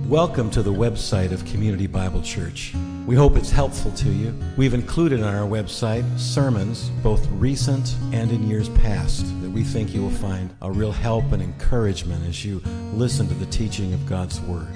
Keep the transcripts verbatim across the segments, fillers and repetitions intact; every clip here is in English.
Welcome to the website of Community Bible Church. We hope it's helpful to you. We've included on our website sermons, both recent and in years past, that we think you will find a real help and encouragement as you listen to the teaching of God's Word.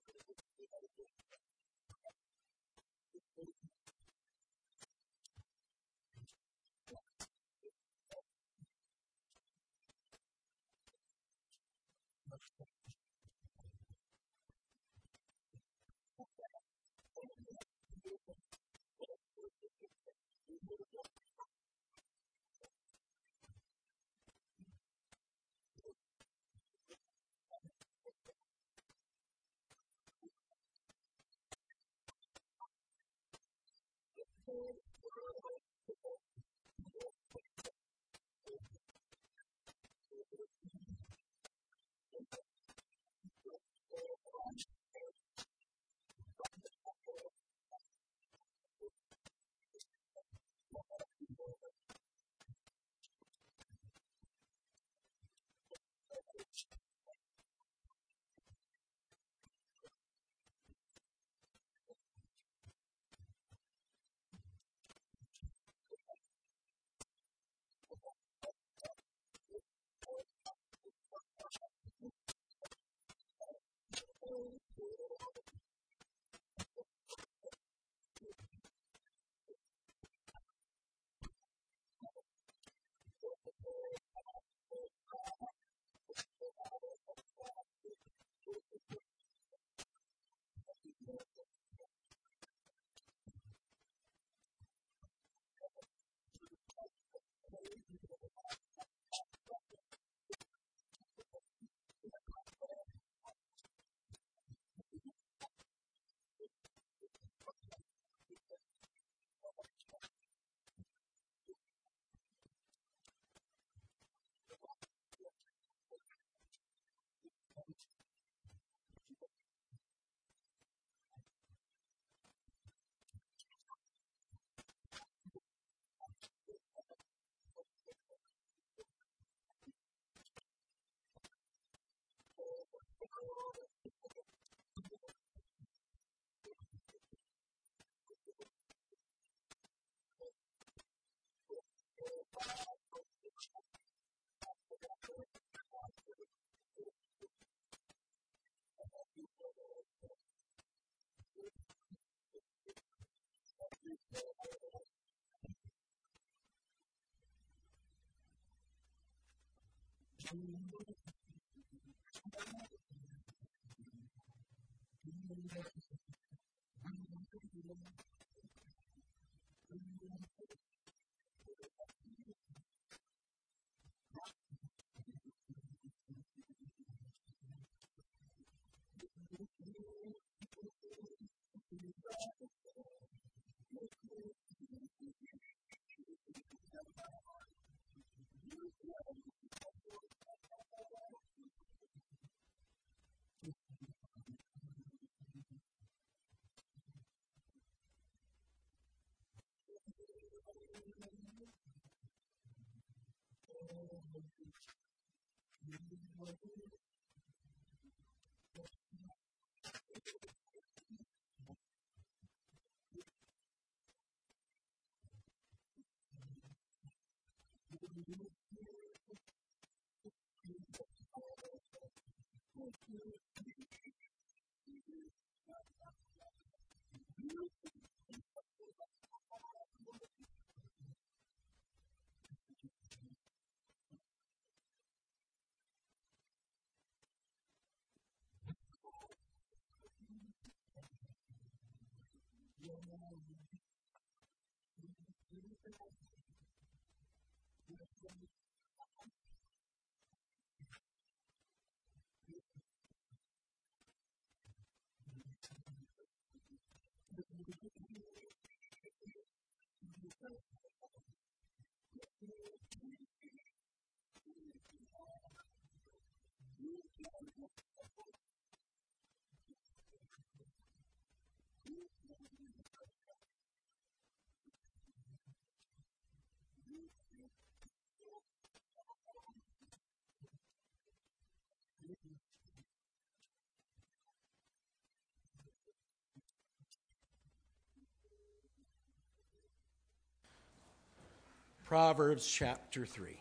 Proverbs chapter three.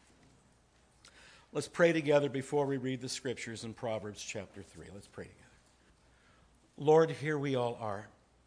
Let's pray together before we read the scriptures in Proverbs chapter three. Let's pray together. Lord, here we all are.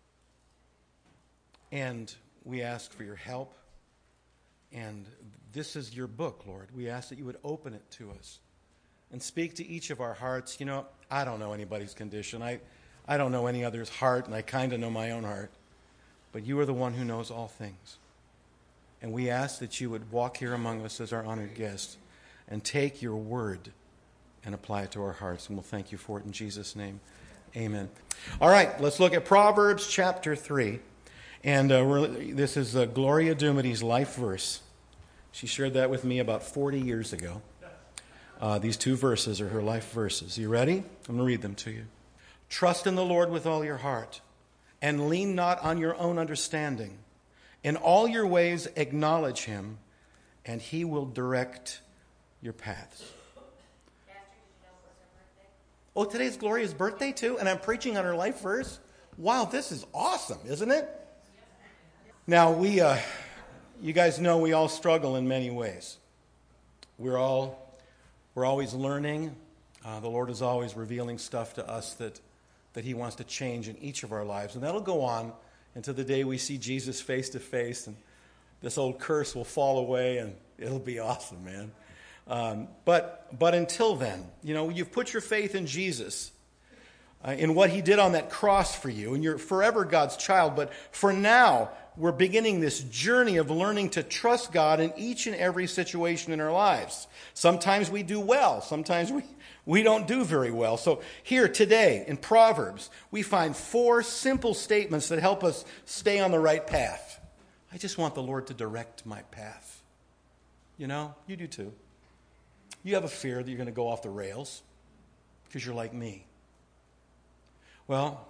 And we ask for your help. And this is your book, Lord. We ask that you would open it to us and speak to each of our hearts. You know, I don't know anybody's condition. I, I don't know any other's heart, and I kind of know my own heart. But you are the one who knows all things. And we ask that you would walk here among us as our honored guest and take your word and apply it to our hearts. And we'll thank you for it in Jesus' name. Amen. All right, let's look at Proverbs chapter three. And uh, we're, this is uh, Gloria Dumity's life verse. She shared that with me about forty years ago. Uh, these two verses are her life verses. You ready? I'm going to read them to you. Trust in the Lord with all your heart, and lean not on your own understanding. In all your ways acknowledge him, and he will direct your paths. Oh, today's Gloria's birthday too, and I'm preaching on her life verse? Wow, this is awesome, isn't it? Now, we, uh, you guys know we all struggle in many ways. We're all, we're always learning. Uh, the Lord is always revealing stuff to us that, that he wants to change in each of our lives. And that'll go on until the day we see Jesus face to face, and this old curse will fall away, and it'll be awesome, man. Um, but but until then, you know, you've put your faith in Jesus, uh, in what he did on that cross for you, and you're forever God's child. But for now, we're beginning this journey of learning to trust God in each and every situation in our lives. Sometimes we do well. Sometimes we, we don't do very well. So here today in Proverbs, we find four simple statements that help us stay on the right path. I just want the Lord to direct my path. You know, you do too. You have a fear that you're going to go off the rails because you're like me. Well,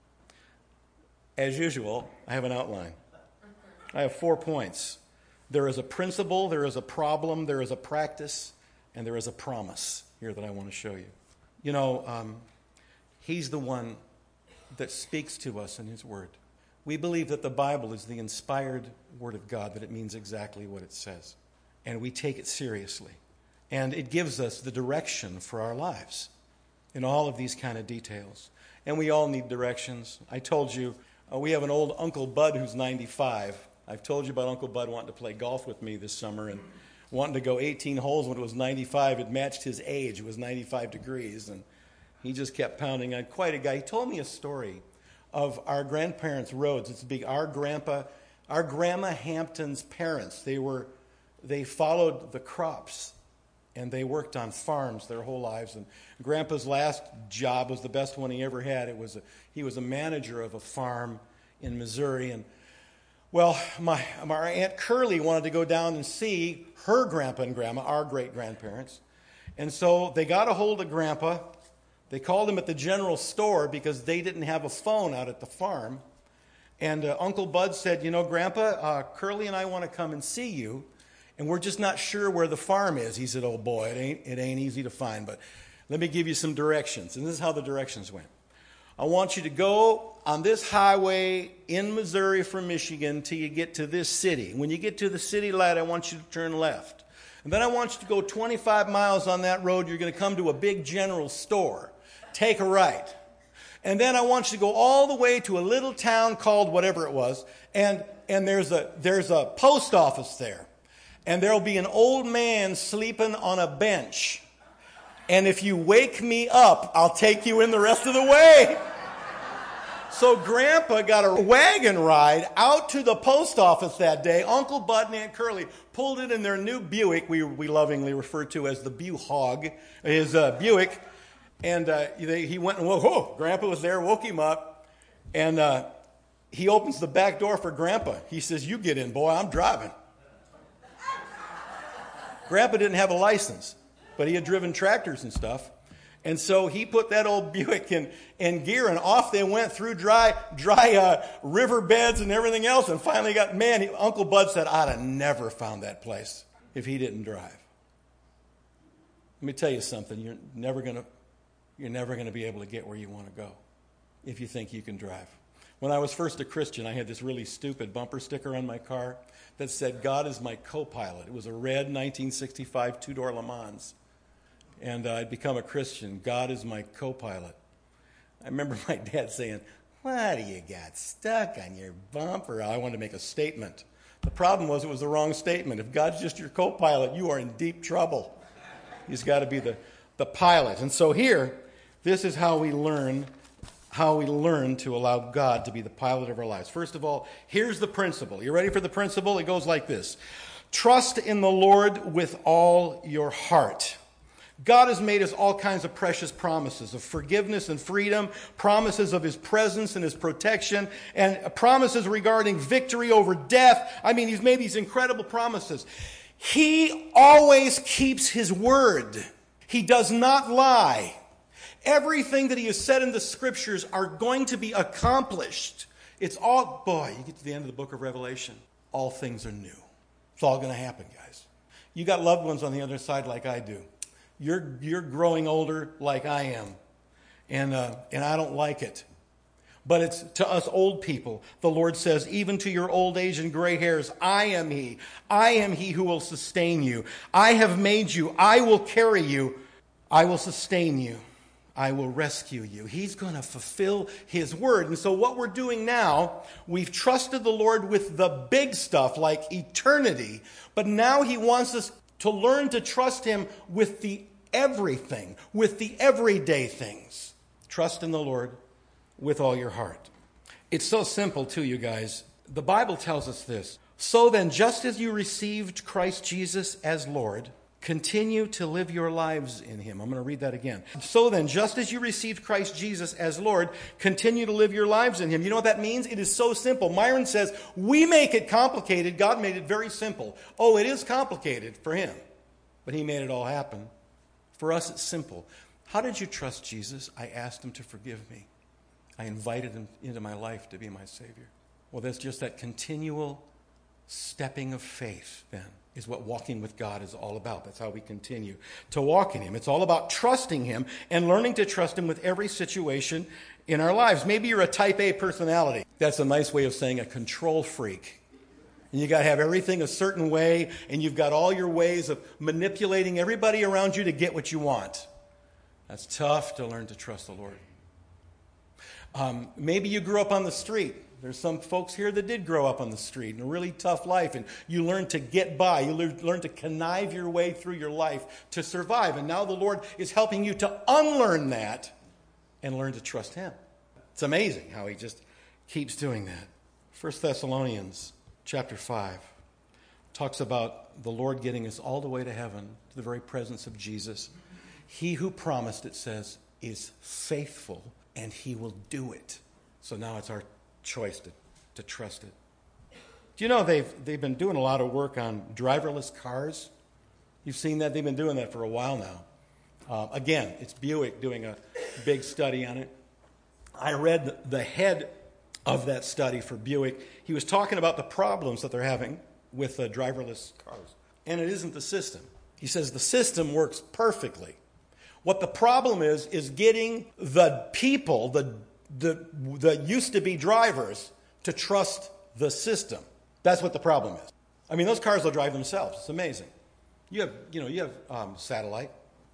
as usual, I have an outline. I have four points. There is a principle, there is a problem, there is a practice, and there is a promise here that I want to show you. You know, um, he's the one that speaks to us in his word. We believe that the Bible is the inspired word of God, that it means exactly what it says. And we take it seriously. And it gives us the direction for our lives in all of these kind of details. And we all need directions. I told you, uh, we have an old Uncle Bud who's ninety-five. I've told you about Uncle Bud wanting to play golf with me this summer and wanting to go eighteen holes when it was ninety-five. It matched his age. It was ninety-five degrees. And he just kept pounding on. Quite a guy. He told me a story of our grandparents' roads. It's big. Our grandpa, our Grandma Hampton's parents, they were, they followed the crops. And they worked on farms their whole lives. And Grandpa's last job was the best one he ever had. It was a, he was a manager of a farm in Missouri. And, well, my, my Aunt Curly wanted to go down and see her grandpa and grandma, our great-grandparents. And so they got a hold of Grandpa. They called him at the general store because they didn't have a phone out at the farm. And uh, Uncle Bud said, you know, Grandpa, uh, Curly and I want to come and see you. And we're just not sure where the farm is. He said, oh boy, it ain't, it ain't easy to find, but let me give you some directions. And this is how the directions went. I want you to go on this highway in Missouri from Michigan till you get to this city. When you get to the city light, I want you to turn left. And then I want you to go twenty-five miles on that road. You're going to come to a big general store. Take a right. And then I want you to go all the way to a little town called whatever it was. And, and there's a, there's a post office there. And there'll be an old man sleeping on a bench. And if you wake me up, I'll take you in the rest of the way. So Grandpa got a wagon ride out to the post office that day. Uncle Bud and Aunt Curly pulled it in their new Buick, we, we lovingly refer to as the Bew-Hog, his uh, Buick. And uh, they, he went and woke, oh, Grandpa was there, woke him up. And uh, he opens the back door for Grandpa. He says, you get in, boy, I'm driving. Grandpa didn't have a license, but he had driven tractors and stuff. And so he put that old Buick in, in gear, and off they went through dry dry uh, riverbeds and everything else, and finally got, man, he, Uncle Bud said, I'd have never found that place if he didn't drive. Let me tell you something. You're never going to you're never going to be able to get where you want to go if you think you can drive. When I was first a Christian, I had this really stupid bumper sticker on my car that said, God is my co-pilot. It was a red nineteen sixty-five two-door Le Mans. And uh, I'd become a Christian. God is my co-pilot. I remember my dad saying, "What do you got stuck on your bumper?" I wanted to make a statement. The problem was it was the wrong statement. If God's just your co-pilot, you are in deep trouble. He's got to be the, the pilot. And so here, this is how we learn how we learn to allow God to be the pilot of our lives. First of all, here's the principle. You ready for the principle? It goes like this. Trust in the Lord with all your heart. God has made us all kinds of precious promises of forgiveness and freedom, promises of his presence and his protection, and promises regarding victory over death. I mean, he's made these incredible promises. He always keeps his word. He does not lie. Everything that he has said in the scriptures are going to be accomplished. It's all, boy, you get to the end of the book of Revelation, all things are new. It's all going to happen, guys. You got loved ones on the other side like I do. You're you're growing older like I am, and uh, and I don't like it. But it's to us old people. The Lord says, even to your old age and gray hairs, I am he. I am he who will sustain you. I have made you. I will carry you. I will sustain you. I will rescue you. He's going to fulfill his word. And so what we're doing now, we've trusted the Lord with the big stuff like eternity, but now he wants us to learn to trust him with the everything, with the everyday things. Trust in the Lord with all your heart. It's so simple too, you guys. The Bible tells us this. So then, just as you received Christ Jesus as Lord, continue to live your lives in him. I'm going to read that again. So then, just as you received Christ Jesus as Lord, continue to live your lives in him. You know what that means? It is so simple. Myron says, we make it complicated. God made it very simple. Oh, it is complicated for him, but he made it all happen. For us, it's simple. How did you trust Jesus? I asked him to forgive me. I invited him into my life to be my Savior. Well, that's just that continual stepping of faith, then, is what walking with God is all about. That's how we continue to walk in him. It's all about trusting him and learning to trust him with every situation in our lives. Maybe you're a type A personality. That's a nice way of saying a control freak. And you got to have everything a certain way, and you've got all your ways of manipulating everybody around you to get what you want. That's tough to learn to trust the Lord. Um, maybe you grew up on the street. There's some folks here that did grow up on the street in a really tough life, and you learn to get by. You learn to connive your way through your life to survive. And now the Lord is helping you to unlearn that and learn to trust him. It's amazing how he just keeps doing that. First Thessalonians chapter five talks about the Lord getting us all the way to heaven, to the very presence of Jesus. He who promised, it says, is faithful, and he will do it. So now it's our choice to, to trust it. Do you know they've they've been doing a lot of work on driverless cars? You've seen that? They've been doing that for a while now. Uh, again, it's Buick doing a big study on it. I read the, the head of that study for Buick. He was talking about the problems that they're having with uh, driverless cars. And it isn't the system. He says the system works perfectly. What the problem is, is getting the people, the the that used to be drivers, to trust the system. That's what the problem is. I mean, those cars will drive themselves. It's amazing. You have, you know, you have um, satellite.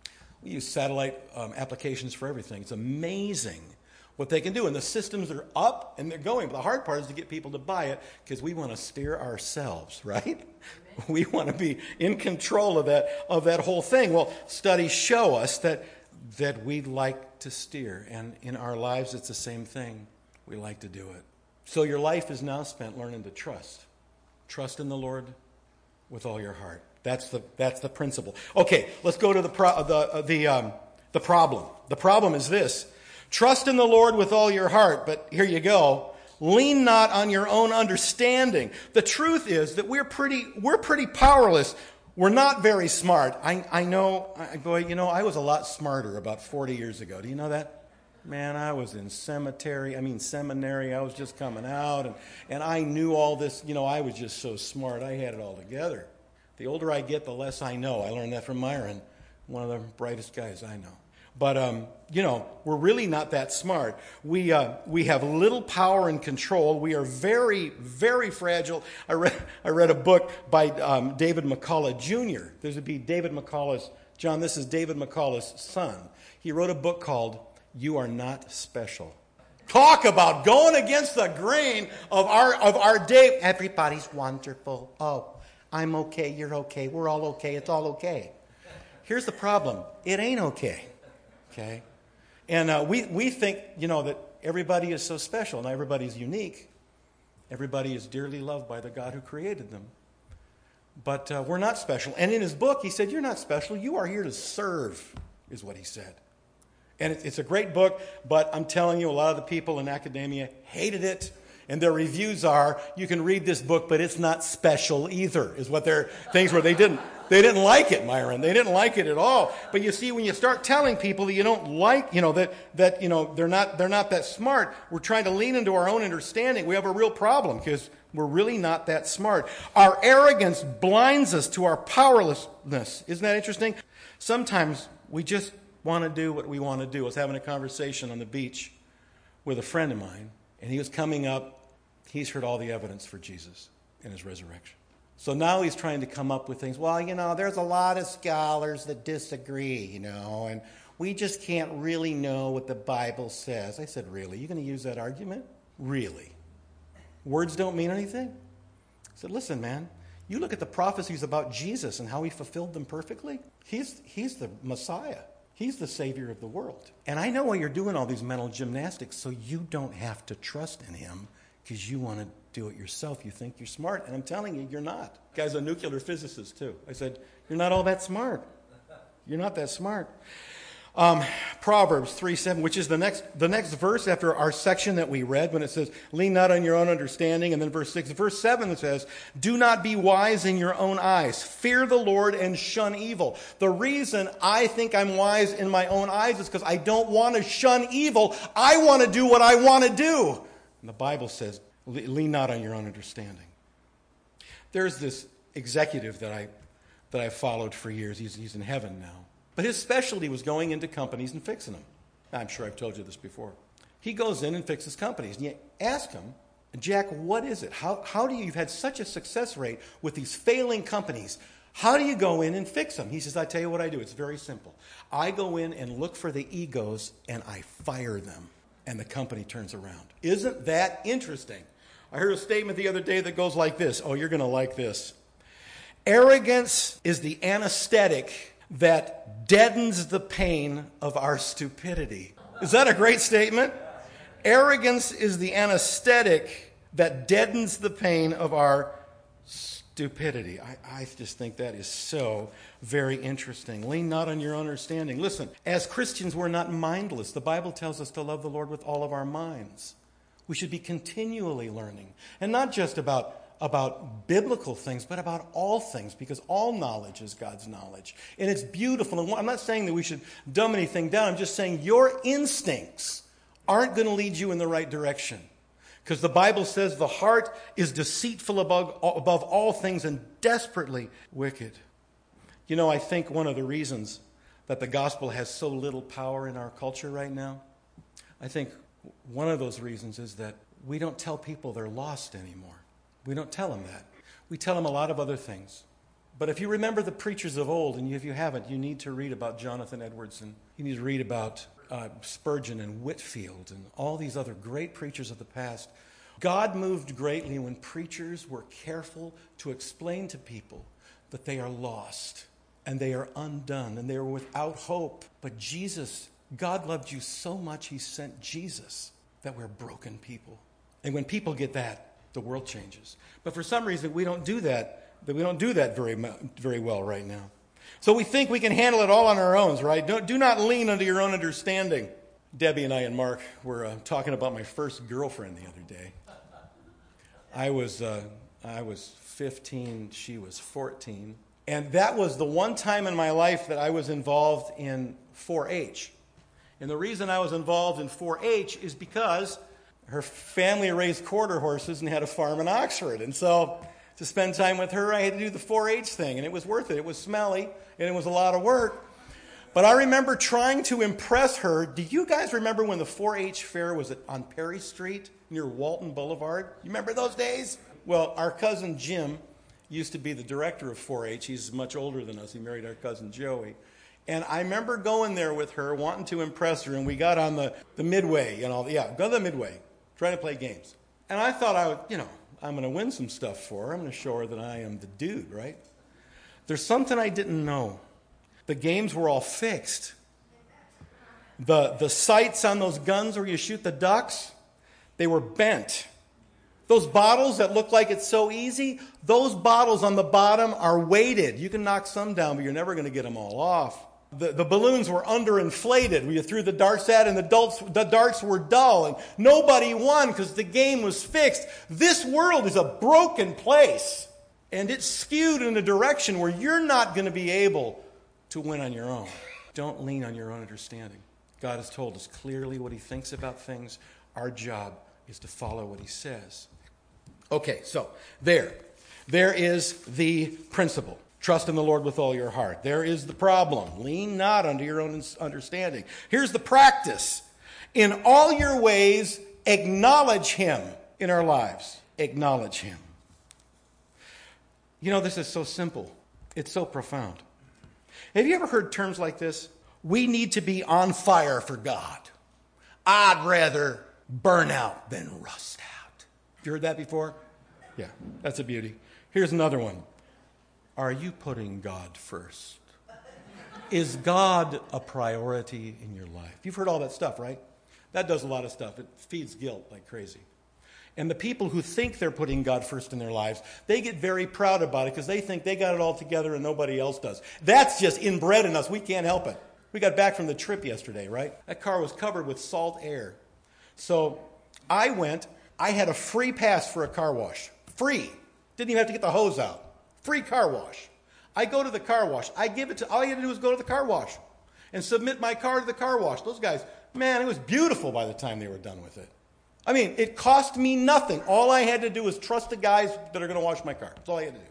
We use satellite um, applications for everything. It's amazing what they can do. And the systems are up and they're going. But the hard part is to get people to buy it because we want to steer ourselves, right? We want to be in control of that of that whole thing. Well, studies show us that that we like to steer. And in our lives, it's the same thing. We like to do it. So your life is now spent learning to trust. Trust in the Lord with all your heart. That's the that's the principle. Okay, let's go to the pro, the uh, the um, the problem. The problem is this: trust in the Lord with all your heart. But here you go. Lean not on your own understanding. The truth is that we're pretty we're pretty powerless. We're not very smart. I I know. I, boy, you know, I was a lot smarter about forty years ago. Do you know that? Man, I was in cemetery, I mean seminary, I was just coming out, and, and I knew all this, you know, I was just so smart, I had it all together. The older I get, the less I know. I learned that from Myron, one of the brightest guys I know. But, um, you know, we're really not that smart. We uh, we have little power and control. We are very, very fragile. I read, I read a book by um, David McCullough Junior There's a be David McCullough's, John, this is David McCullough's son. He wrote a book called You are not special. Talk about going against the grain of our of our day. Everybody's wonderful. Oh, I'm okay. You're okay. We're all okay. It's all okay. Here's the problem. It ain't okay. Okay? And uh, we, we think, you know, that everybody is so special and everybody's unique. Everybody is dearly loved by the God who created them. But uh, we're not special. And in his book, he said, you're not special. You are here to serve, is what he said. And it's a great book, but I'm telling you, a lot of the people in academia hated it. And their reviews are, you can read this book, but it's not special either, is what their things were. They didn't, they didn't like it, Myron. They didn't like it at all. But you see, when you start telling people that you don't like, you know, that, that you know, they're not, they're not that smart, we're trying to lean into our own understanding. We have a real problem because we're really not that smart. Our arrogance blinds us to our powerlessness. Isn't that interesting? Sometimes we just want to do what we want to do. I was having a conversation on the beach with a friend of mine, and he was coming up. He's heard all the evidence for Jesus and his resurrection. So now he's trying to come up with things. Well, you know, there's a lot of scholars that disagree, you know, and we just can't really know what the Bible says. I said, really? You're going to use that argument? Really? Words don't mean anything? I said, listen, man, you look at the prophecies about Jesus and how he fulfilled them perfectly. He's, he's the Messiah. He's the Savior of the world. And I know why you're doing all these mental gymnastics, so you don't have to trust in him because you want to do it yourself. You think you're smart, and I'm telling you, you're not. The guy's a nuclear physicist, too. I said, you're not all that smart. You're not that smart. Um, Proverbs three seven, which is the next the next verse after our section that we read when it says, lean not on your own understanding. And then verse six. Verse seven says, do not be wise in your own eyes. Fear the Lord and shun evil. The reason I think I'm wise in my own eyes is because I don't want to shun evil. I want to do what I want to do. And the Bible says, lean not on your own understanding. There's this executive that I that I followed for years. He's, he's in heaven now. But his specialty was going into companies and fixing them. I'm sure I've told you this before. He goes in and fixes companies. And you ask him, Jack, what is it? How, how do you, you've had such a success rate with these failing companies. How do you go in and fix them? He says, I tell you what I do. It's very simple. I go in and look for the egos and I fire them. And the company turns around. Isn't that interesting? I heard a statement the other day that goes like this. Oh, you're going to like this. Arrogance is the anesthetic that deadens the pain of our stupidity. Is that a great statement? Arrogance is the anesthetic that deadens the pain of our stupidity. I, I just think that is so very interesting. Lean not on your understanding. Listen, as Christians, we're not mindless. The Bible tells us to love the Lord with all of our minds. We should be continually learning. And not just about about biblical things, but about all things, because all knowledge is God's knowledge. And it's beautiful. And I'm not saying that we should dumb anything down. I'm just saying your instincts aren't going to lead you in the right direction. Because the Bible says the heart is deceitful above, above all things and desperately wicked. You know, I think one of the reasons that the gospel has so little power in our culture right now, I think one of those reasons is that we don't tell people they're lost anymore. We don't tell them that. We tell them a lot of other things. But if you remember the preachers of old, and if you haven't, you need to read about Jonathan Edwards, and you need to read about uh, Spurgeon and Whitefield and all these other great preachers of the past. God moved greatly when preachers were careful to explain to people that they are lost and they are undone and they are without hope. But Jesus, God loved you so much, he sent Jesus, that we're broken people. And when people get that, the world changes. But for some reason, we don't do that. That we don't do that very very well right now. So we think we can handle it all on our own, right? Do, do not lean unto your own understanding. Debbie and I and Mark were uh, talking about my first girlfriend the other day. I was uh, I was fifteen. She was fourteen. And that was the one time in my life that I was involved in four H. And the reason I was involved in four H is because her family raised quarter horses and had a farm in Oxford. And so to spend time with her, I had to do the four H thing. And it was worth it. It was smelly, and it was a lot of work. But I remember trying to impress her. Do you guys remember when the four H fair was at, on Perry Street near Walton Boulevard? You remember those days? Well, our cousin Jim used to be the director of four H. He's much older than us. He married our cousin Joey. And I remember going there with her, wanting to impress her, and we got on the, the midway and all. Yeah, go to the midway, trying to play games. And I thought I would, you know, I'm going to win some stuff for her. I'm going to show her that I am the dude, right? There's something I didn't know. The games were all fixed. The, the sights on those guns where you shoot the ducks, they were bent. Those bottles that look like it's so easy, those bottles on the bottom are weighted. You can knock some down, but you're never going to get them all off. The, the balloons were underinflated where you threw the darts at, and the, darts, the darts were dull, and nobody won because the game was fixed. This world is a broken place, and it's skewed in a direction where you're not going to be able to win on your own. Don't lean on your own understanding. God has told us clearly what he thinks about things. Our job is to follow what he says. Okay, so there. There is the principle. Trust in the Lord with all your heart. There is the problem. Lean not unto your own understanding. Here's the practice. In all your ways, acknowledge him in our lives. Acknowledge him. You know, this is so simple. It's so profound. Have you ever heard terms like this? We need to be on fire for God. I'd rather burn out than rust out. You heard that before? Yeah, that's a beauty. Here's another one. Are you putting God first? Is God a priority in your life? You've heard all that stuff, right? That does a lot of stuff. It feeds guilt like crazy. And the people who think they're putting God first in their lives, they get very proud about it because they think they got it all together and nobody else does. That's just inbred in us. We can't help it. We got back from the trip yesterday, right? That car was covered with salt air. So I went, I had a free pass for a car wash. Free. Didn't even have to get the hose out. Free car wash. I go to the car wash. I give it to, all you had to do was go to the car wash and submit my car to the car wash. Those guys, man, it was beautiful by the time they were done with it. I mean, it cost me nothing. All I had to do was trust the guys that are going to wash my car. That's all I had to do.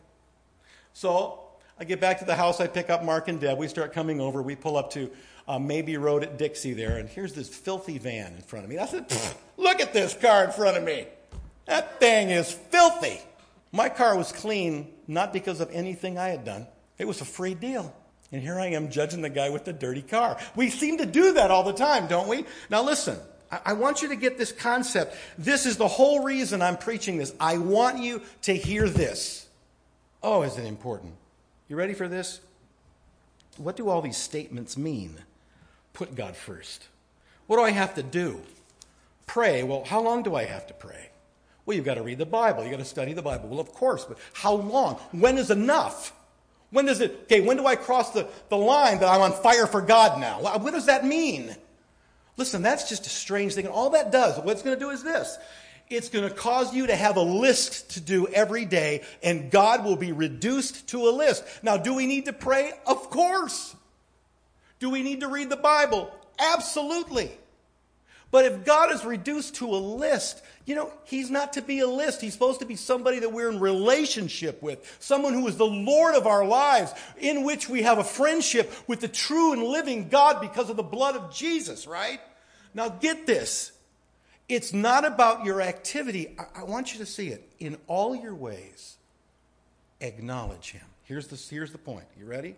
So I get back to the house. I pick up Mark and Deb. We start coming over. We pull up to uh, Maybe Road at Dixie there, and here's this filthy van in front of me. I said, look at this car in front of me. That thing is filthy. My car was clean, not because of anything I had done. It was a free deal. And here I am judging the guy with the dirty car. We seem to do that all the time, don't we? Now listen, I, I want you to get this concept. This is the whole reason I'm preaching this. I want you to hear this. Oh, is it important? You ready for this? What do all these statements mean? Put God first. What do I have to do? Pray. Well, how long do I have to pray? Well, you've got to read the Bible. You've got to study the Bible. Well, of course, but how long? When is enough? When does it, okay, when do I cross the, the line that I'm on fire for God now? What does that mean? Listen, that's just a strange thing. And all that does, what it's going to do is this. It's going to cause you to have a list to do every day, and God will be reduced to a list. Now, do we need to pray? Of course. Do we need to read the Bible? Absolutely. But if God is reduced to a list, you know, he's not to be a list. He's supposed to be somebody that we're in relationship with, someone who is the Lord of our lives, in which we have a friendship with the true and living God because of the blood of Jesus, right? Now get this. It's not about your activity. I, I want you to see it. In all your ways, acknowledge him. Here's the, here's the point. You ready?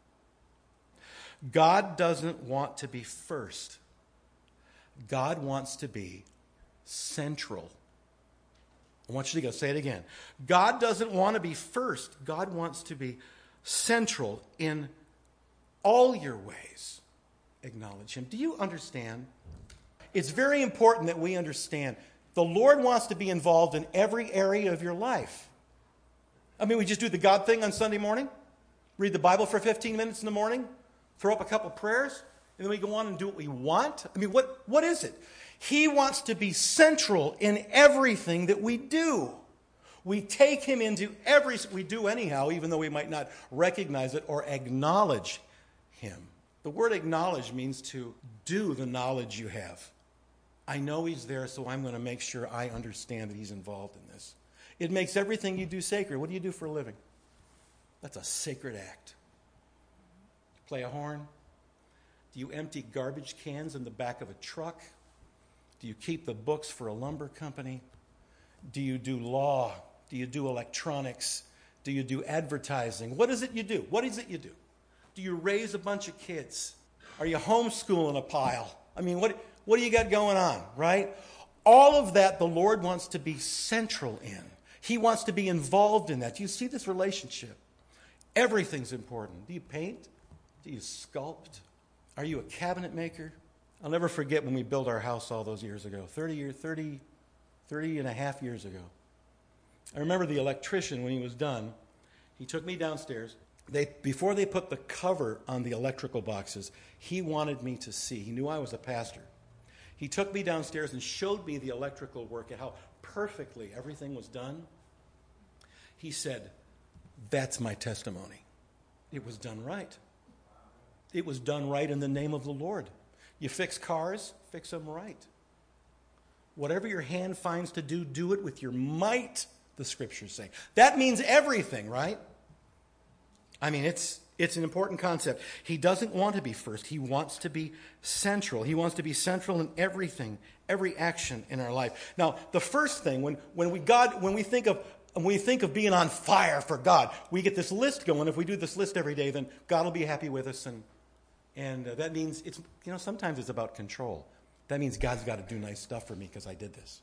God doesn't want to be first. God wants to be central. I want you to go say it again. God doesn't want to be first. God wants to be central in all your ways. Acknowledge him. Do you understand? It's very important that we understand the Lord wants to be involved in every area of your life. I mean, we just do the God thing on Sunday morning, read the Bible for fifteen minutes in the morning, throw up a couple prayers, and then we go on and do what we want? I mean, what, what is it? He wants to be central in everything that we do. We take him into every, we do anyhow, even though we might not recognize it or acknowledge him. The word acknowledge means to do the knowledge you have. I know he's there, so I'm going to make sure I understand that he's involved in this. It makes everything you do sacred. What do you do for a living? That's a sacred act. Play a horn? Do you empty garbage cans in the back of a truck? Do you keep the books for a lumber company? Do you do law? Do you do electronics? Do you do advertising? What is it you do? What is it you do? Do you raise a bunch of kids? Are you homeschooling a pile? I mean, what, what do you got going on, right? All of that the Lord wants to be central in. He wants to be involved in that. Do you see this relationship? Everything's important. Do you paint? Do you sculpt? Are you a cabinet maker? I'll never forget when we built our house all those years ago, thirty, year, thirty, thirty and a half years ago. I remember the electrician, when he was done, he took me downstairs. They, before they put the cover on the electrical boxes, he wanted me to see. He knew I was a pastor. He took me downstairs and showed me the electrical work and how perfectly everything was done. He said, "That's my testimony. It was done right. It was done right in the name of the Lord. You fix cars, fix them right. Whatever your hand finds to do, do it with your might," the scriptures say. That means everything, right? I mean, it's it's an important concept. He doesn't want to be first. He wants to be central. He wants to be central in everything, every action in our life. Now, the first thing, when, when we God, when we think of when we think of being on fire for God, we get this list going. If we do this list every day, then God will be happy with us, and and uh, that means it's you know sometimes it's about control. That means God's got to do nice stuff for me because I did this.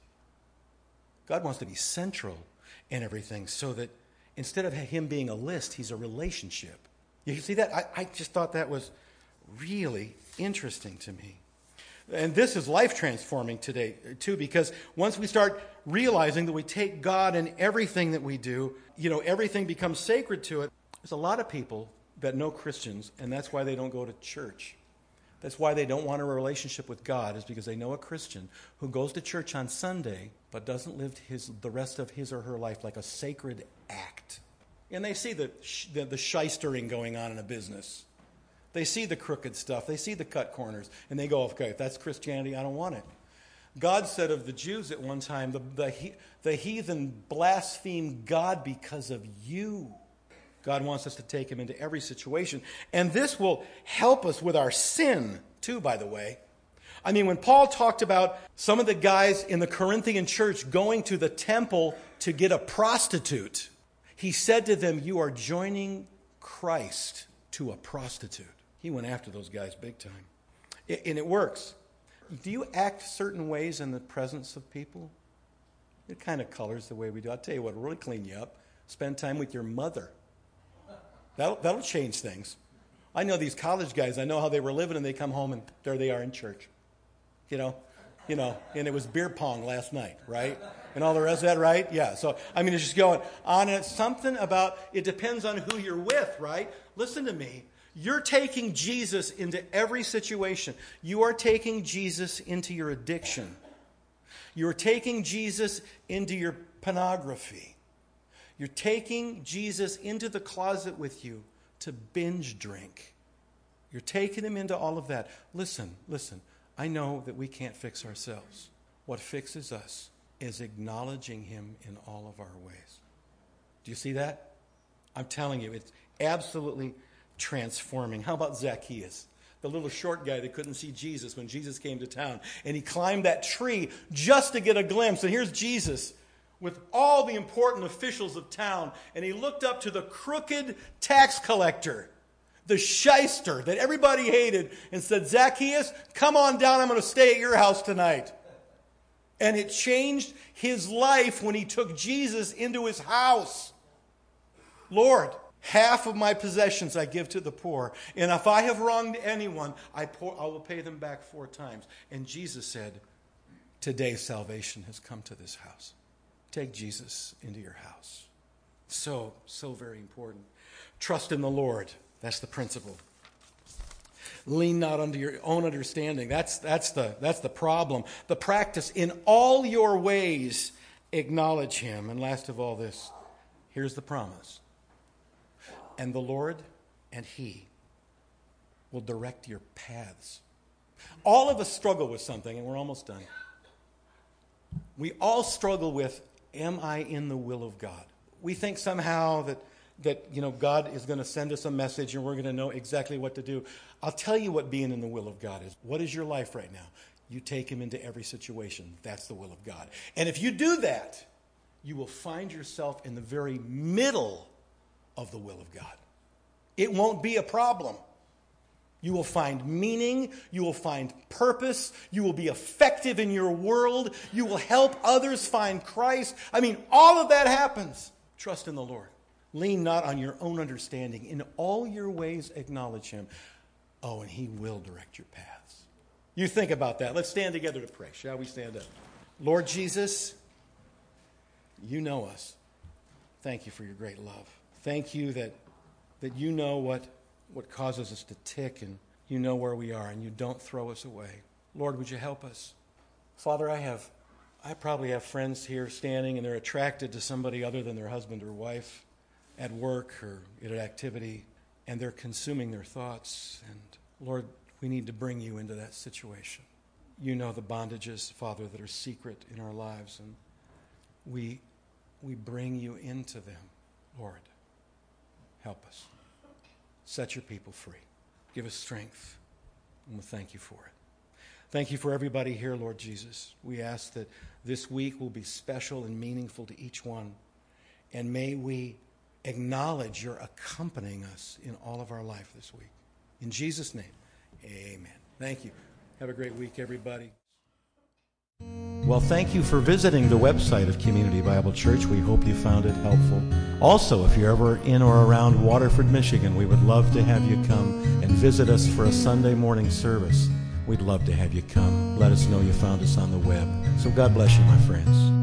God wants to be central in everything, so that instead of him being a list, he's a relationship. You see that? I, I just thought that was really interesting to me. And this is life transforming today, too, because once we start realizing that we take God in everything that we do, you know, everything becomes sacred to it. There's a lot of people that know Christians, and that's why they don't go to church. That's why they don't want a relationship with God, is because they know a Christian who goes to church on Sunday but doesn't live his, the rest of his or her life like a sacred act. And they see the, the, the shystering going on in a business. They see the crooked stuff. They see the cut corners. And they go, okay, if that's Christianity, I don't want it. God said of the Jews at one time, the, the, the heathen blaspheme God because of you. God wants us to take him into every situation. And this will help us with our sin, too, by the way. I mean, when Paul talked about some of the guys in the Corinthian church going to the temple to get a prostitute, he said to them, "You are joining Christ to a prostitute." He went after those guys big time. And it works. Do you act certain ways in the presence of people? It kind of colors the way we do. I'll tell you what will really clean you up. Spend time with your mother. That'll, that'll change things. I know these college guys. I know how they were living, and they come home, and there they are in church. You know? You know, and it was beer pong last night, right? And all the rest of that, right? Yeah. So, I mean, it's just going on. And it's something about, it depends on who you're with, right? Listen to me. You're taking Jesus into every situation. You are taking Jesus into your addiction. You're taking Jesus into your pornography. You're taking Jesus into the closet with you to binge drink. You're taking him into all of that. Listen, listen. I know that we can't fix ourselves. What fixes us is acknowledging him in all of our ways. Do you see that? I'm telling you, it's absolutely transforming. How about Zacchaeus, the little short guy that couldn't see Jesus when Jesus came to town? And he climbed that tree just to get a glimpse. And here's Jesus with all the important officials of town. And he looked up to the crooked tax collector, the shyster that everybody hated, and said, "Zacchaeus, come on down. I'm going to stay at your house tonight." And it changed his life when he took Jesus into his house. "Lord, half of my possessions I give to the poor. And if I have wronged anyone, I, pour, I will pay them back four times." And Jesus said, "Today salvation has come to this house." Take Jesus into your house. So, so very important. Trust in the Lord. That's the principle. Lean not unto your own understanding. That's, that's, the, that's the problem. The practice, in all your ways, acknowledge him. And last of all this, here's the promise. And the Lord and he will direct your paths. All of us struggle with something, and we're almost done. We all struggle with, am I in the will of God? We think somehow that that, you know, God is going to send us a message and we're going to know exactly what to do. I'll tell you what being in the will of God is. What is your life right now? You take him into every situation. That's the will of God. And if you do that, you will find yourself in the very middle of the will of God. It won't be a problem. You will find meaning. You will find purpose. You will be effective in your world. You will help others find Christ. I mean, all of that happens. Trust in the Lord. Lean not on your own understanding. In all your ways, acknowledge him. Oh, and he will direct your paths. You think about that. Let's stand together to pray. Shall we stand up? Lord Jesus, you know us. Thank you for your great love. Thank you that, that you know what, what causes us to tick, and you know where we are, and you don't throw us away. Lord, would you help us? Father, I have, I probably have friends here standing, and they're attracted to somebody other than their husband or wife at work or at an activity, and they're consuming their thoughts. And Lord, we need to bring you into that situation. You know the bondages, Father, that are secret in our lives, and we we bring you into them. Lord, help us. Set your people free. Give us strength, and we'll thank you for it. Thank you for everybody here, Lord Jesus. We ask that this week will be special and meaningful to each one, and may we acknowledge your accompanying us in all of our life this week. In Jesus' name, amen. Thank you. Have a great week, everybody. Well, thank you for visiting the website of Community Bible Church. We hope you found it helpful. Also, if you're ever in or around Waterford, Michigan, we would love to have you come and visit us for a Sunday morning service. We'd love to have you come. Let us know you found us on the web. So God bless you, my friends.